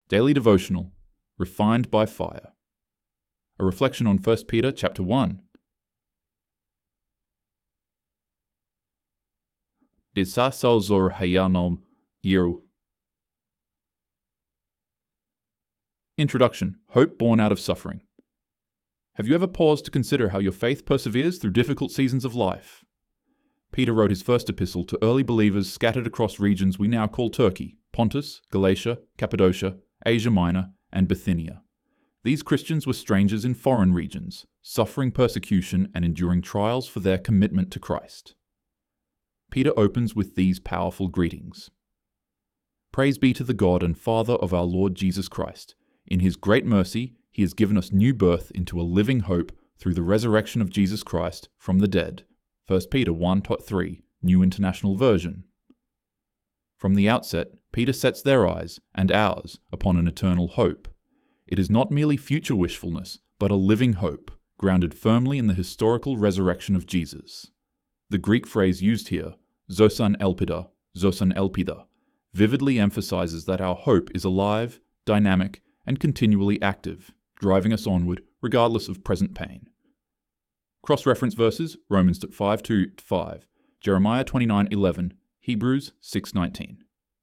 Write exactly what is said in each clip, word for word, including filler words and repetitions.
Daily Devotional, Refined by Fire. A reflection on First Peter chapter one. Disasal zor hayanam yiru. Introduction. Hope born out of suffering. Have you ever paused to consider how your faith perseveres through difficult seasons of life? Peter wrote his first epistle to early believers scattered across regions we now call Turkey, Pontus, Galatia, Cappadocia, Asia Minor, and Bithynia. These Christians were strangers in foreign regions, suffering persecution and enduring trials for their commitment to Christ. Peter opens with these powerful greetings. Praise be to the God and Father of our Lord Jesus Christ. In his great mercy, he has given us new birth into a living hope through the resurrection of Jesus Christ from the dead. First Peter one three, New International Version. From the outset, Peter sets their eyes, and ours, upon an eternal hope. It is not merely future wishfulness, but a living hope, grounded firmly in the historical resurrection of Jesus. The Greek phrase used here, zosan elpida, zosan elpida, vividly emphasizes that our hope is alive, dynamic, and continually active, driving us onward regardless of present pain. Cross-reference verses, Romans five two to five, Jeremiah twenty-nine eleven, Hebrews six nineteen.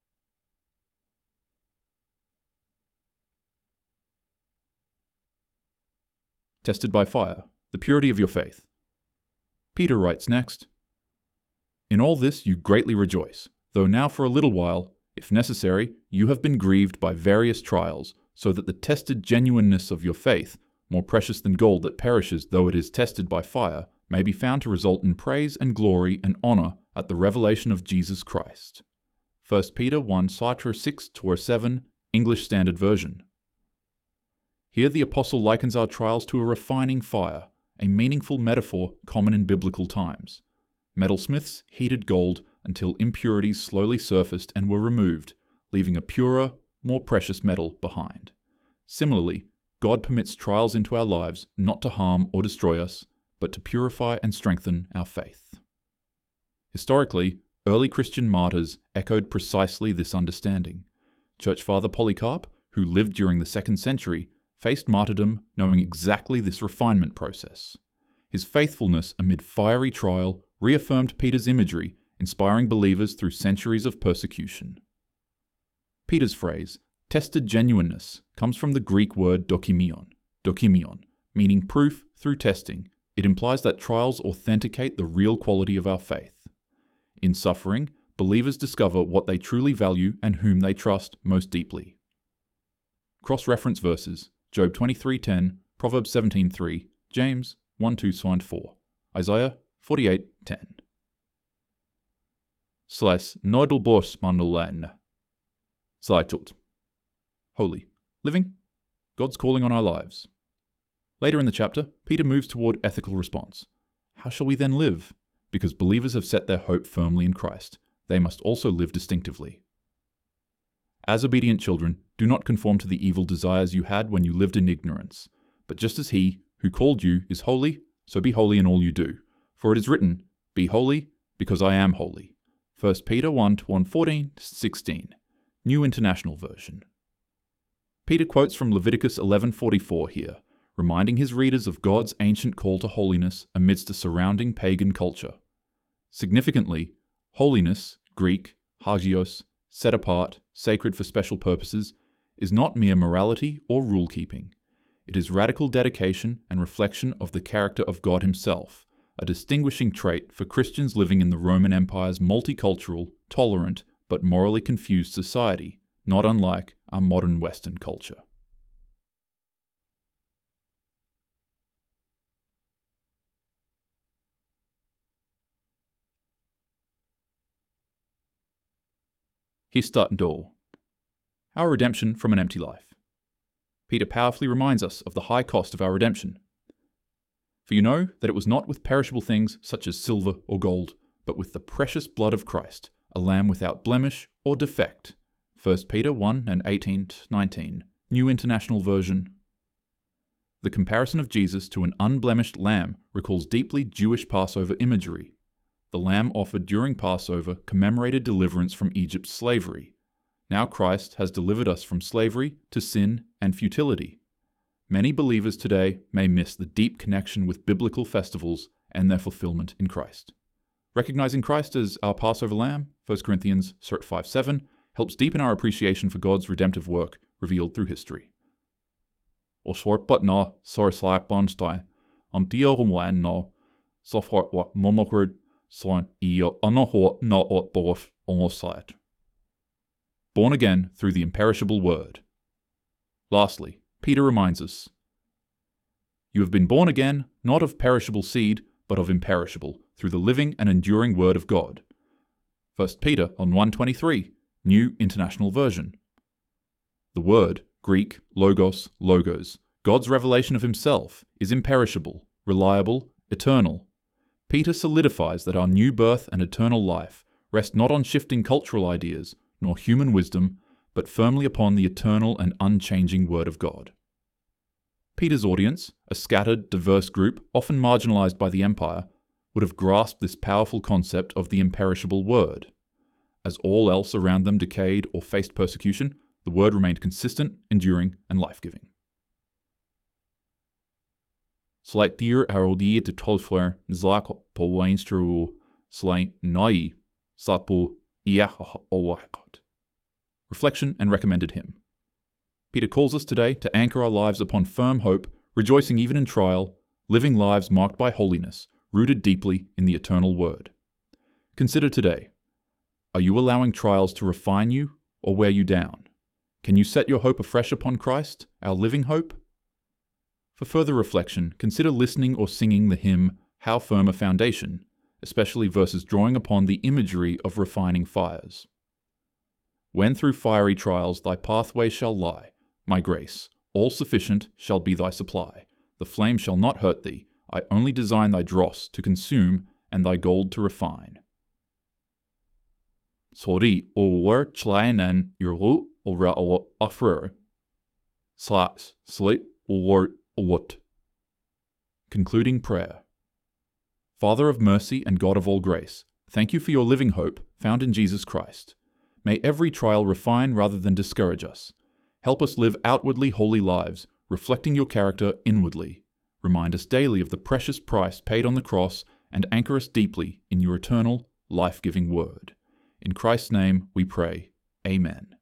Tested by fire, the purity of your faith. Peter writes next, In all this you greatly rejoice, though now for a little while, if necessary, you have been grieved by various trials, so that the tested genuineness of your faith, more precious than gold that perishes though it is tested by fire, may be found to result in praise and glory and honor at the revelation of Jesus Christ. First Peter one six to seven, English Standard Version. Here the apostle likens our trials to a refining fire, a meaningful metaphor common in biblical times. Metalsmiths heated gold until impurities slowly surfaced and were removed, leaving a purer, more precious metal behind. Similarly, God permits trials into our lives not to harm or destroy us, but to purify and strengthen our faith. Historically, early Christian martyrs echoed precisely this understanding. Church Father Polycarp, who lived during the second century, faced martyrdom knowing exactly this refinement process. His faithfulness amid fiery trial reaffirmed Peter's imagery, inspiring believers through centuries of persecution. Peter's phrase, tested genuineness, comes from the Greek word dokimion, dokimion, meaning proof through testing. It implies that trials authenticate the real quality of our faith. In suffering, believers discover what they truly value and whom they trust most deeply. Cross-reference verses, Job twenty-three ten, Proverbs seventeen three, James one two four, Isaiah forty-eight ten. Sles Neudelbos Mandolen. Sleichelt. Holy. Living. God's calling on our lives. Later in the chapter, Peter moves toward ethical response. How shall we then live? Because believers have set their hope firmly in Christ, they must also live distinctively. As obedient children, do not conform to the evil desires you had when you lived in ignorance. But just as he, who called you, is holy, so be holy in all you do. For it is written, Be holy, because I am holy. First Peter one one fourteen to sixteen, New International Version. Peter quotes from Leviticus eleven forty-four here, reminding his readers of God's ancient call to holiness amidst a surrounding pagan culture. Significantly, holiness, Greek, hagios, set apart, sacred for special purposes, is not mere morality or rule-keeping. It is radical dedication and reflection of the character of God himself, a distinguishing trait for Christians living in the Roman Empire's multicultural, tolerant, but morally confused society, not unlike our modern Western culture. Histat do. Our redemption from an empty life. Peter powerfully reminds us of the high cost of our redemption. For you know that it was not with perishable things such as silver or gold, but with the precious blood of Christ, a lamb without blemish or defect. First Peter one and eighteen to nineteen, New International Version. The comparison of Jesus to an unblemished lamb recalls deeply Jewish Passover imagery. The lamb offered during Passover commemorated deliverance from Egypt's slavery. Now Christ has delivered us from slavery to sin and futility. Many believers today may miss the deep connection with biblical festivals and their fulfillment in Christ. Recognizing Christ as our Passover lamb, First Corinthians five seven, helps deepen our appreciation for God's redemptive work revealed through history. O sorpat na sor slack bonstai, am diogumwan no, so fort what monokord son io anaho na ot bof omoslat. Born again through the imperishable word. Lastly, Peter reminds us, you have been born again, not of perishable seed, but of imperishable, through the living and enduring word of God. First Peter on one twenty-three, New International Version. The word, Greek, logos, logos, God's revelation of himself, is imperishable, reliable, eternal. Peter solidifies that our new birth and eternal life rest not on shifting cultural ideas, nor human wisdom, but firmly upon the eternal and unchanging Word of God. Peter's audience, a scattered, diverse group, often marginalized by the empire, would have grasped this powerful concept of the imperishable Word. As all else around them decayed or faced persecution, the Word remained consistent, enduring, and life-giving. Slight dear arodi de tolfler nzlak po wainstru slight nai sapo iach owakot. Reflection and recommended hymn. Peter calls us today to anchor our lives upon firm hope, rejoicing even in trial, living lives marked by holiness, rooted deeply in the eternal Word. Consider today, are you allowing trials to refine you or wear you down? Can you set your hope afresh upon Christ, our living hope? For further reflection, consider listening or singing the hymn, How Firm a Foundation, especially verses drawing upon the imagery of refining fires. When through fiery trials thy pathway shall lie, my grace, all sufficient, shall be thy supply. The flame shall not hurt thee. I only design thy dross to consume and thy gold to refine. Sori ower tlainen yurlu ora o afrer. Slaps slit or what? Concluding prayer. Father of mercy and God of all grace, thank you for your living hope found in Jesus Christ. May every trial refine rather than discourage us. Help us live outwardly holy lives, reflecting your character inwardly. Remind us daily of the precious price paid on the cross and anchor us deeply in your eternal, life-giving word. In Christ's name we pray. Amen.